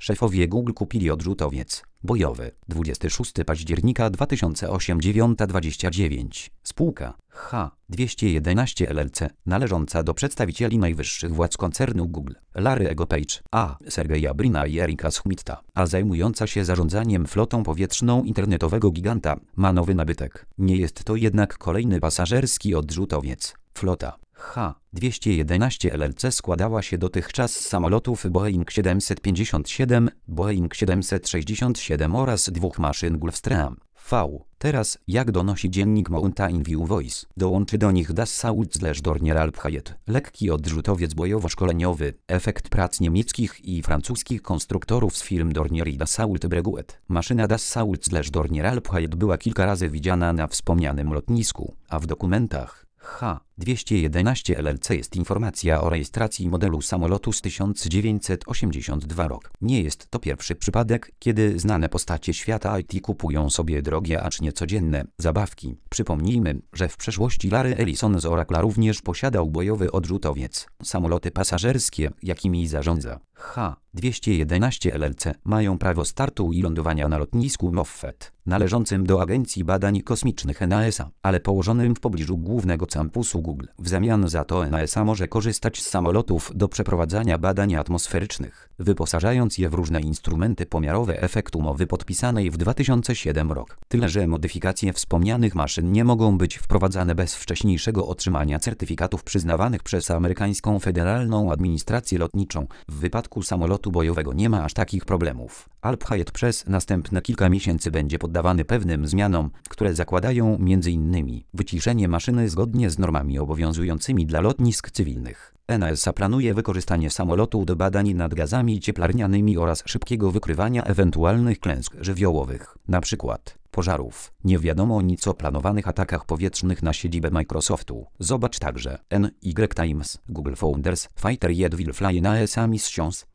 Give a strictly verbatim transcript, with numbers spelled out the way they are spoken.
Szefowie Google kupili odrzutowiec bojowy. dwudziestego szóstego października dwa tysiące ósmego dziewiąta dwadzieścia dziewięć. Spółka H dwieście jedenaście L L C, należąca do przedstawicieli najwyższych władz koncernu Google, Larry'ego Page'a, A. Sergeja Brina i Erika Schmidta, a zajmująca się zarządzaniem flotą powietrzną internetowego giganta, ma nowy nabytek. Nie jest to jednak kolejny pasażerski odrzutowiec. Flota H dwieście jedenaście L L C składała się dotychczas z samolotów Boeing siedemset pięćdziesiąt siedem, Boeing siedemset sześćdziesiąt siedem oraz dwóch maszyn Gulfstream V. Teraz, jak donosi dziennik Mountain View Voice, dołączy do nich Dassault-Dornier Alpha-Jet, lekki odrzutowiec bojowo-szkoleniowy, efekt prac niemieckich i francuskich konstruktorów z firm Dornier i Dassault Breguet. Maszyna Dassault-Dornier Alpha-Jet była kilka razy widziana na wspomnianym lotnisku, a w dokumentach H dwieście jedenaście L L C jest informacja o rejestracji modelu samolotu z tysiąc dziewięćset osiemdziesiątego drugiego roku. Nie jest to pierwszy przypadek, kiedy znane postacie świata I T kupują sobie drogie, acz niecodzienne zabawki. Przypomnijmy, że w przeszłości Larry Ellison z Oracla również posiadał bojowy odrzutowiec. Samoloty pasażerskie, jakimi zarządza H dwieście jedenaście L L C, mają prawo startu i lądowania na lotnisku Moffett, należącym do Agencji Badań Kosmicznych N A S A, ale położonym w pobliżu głównego kampusu Google. W zamian za to N A S A może korzystać z samolotów do przeprowadzania badań atmosferycznych, wyposażając je w różne instrumenty pomiarowe efektu umowy podpisanej w dwa tysiące siódmym roku. Tyle że modyfikacje wspomnianych maszyn nie mogą być wprowadzane bez wcześniejszego otrzymania certyfikatów przyznawanych przez amerykańską Federalną Administrację Lotniczą. W wypadku samolotu bojowego nie ma aż takich problemów. Alpha-Jet przez następne kilka miesięcy będzie poddawany pewnym zmianom, które zakładają między innymi wyciszenie maszyny zgodnie z normami obowiązującymi dla lotnisk cywilnych. N A S A planuje wykorzystanie samolotu do badań nad gazami cieplarnianymi oraz szybkiego wykrywania ewentualnych klęsk żywiołowych, np. pożarów. Nie wiadomo nic o planowanych atakach powietrznych na siedzibę Microsoftu. Zobacz także N Y Times, Google Founders, Fighter Jet Will Fly N A S A Missions.